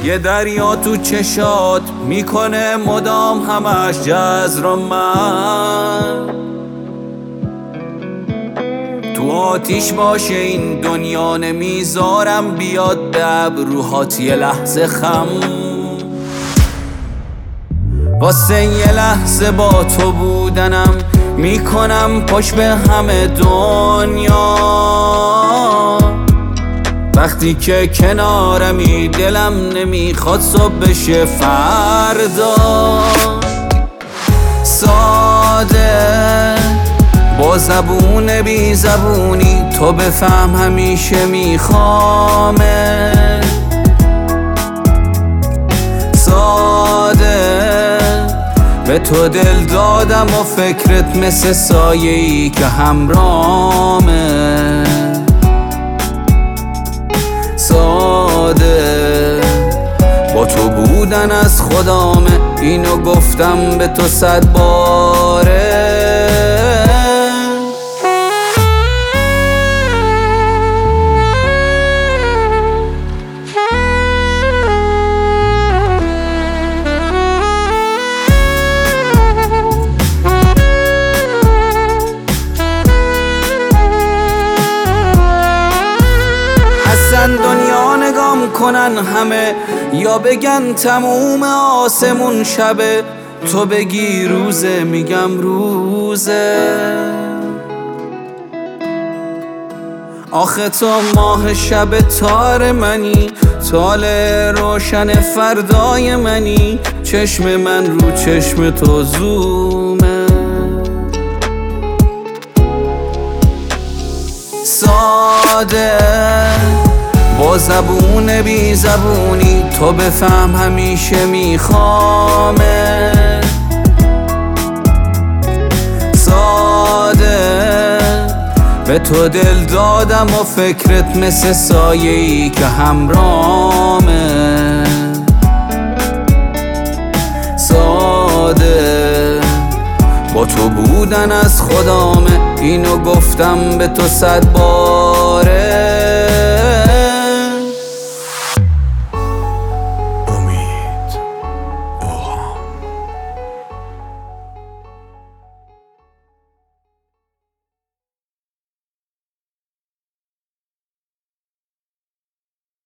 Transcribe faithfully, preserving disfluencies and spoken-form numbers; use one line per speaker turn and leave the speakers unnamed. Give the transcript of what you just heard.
یه دریا تو چشات میکنه مدام همش جزر من. تو آتیش باشه این دنیا نمیذارم بیاد به ابروهات یه لحظه خم. واسه یه لحظه با تو بودنم میکنم پشت به همه دنیا. وقتی که کنارمی دلم نمیخواد صبح بشه فردا. ساده با زبون بی زبونی تو بفهم همیشه میخوامه. ساده به تو دل دادم و فکرت مثل سایه‌ای که همرامه. ساده با تو بودن از خدامه، اینو گفتم به تو صد باره. دنیا نگام کنن همه یا بگن تموم آسمون شبه، تو بگی روزه میگم روزه. آخه تو ماه شب تار منی، تال روشن فردای منی. چشم من رو چشم تو زومه. ساده با زبون بی زبونی تو بفهم همیشه میخوامه. ساده به تو دل دادم و فکرت مثل سایه‌ای که همرامه. ساده با تو بودن از خدامه، اینو گفتم به تو صد بار.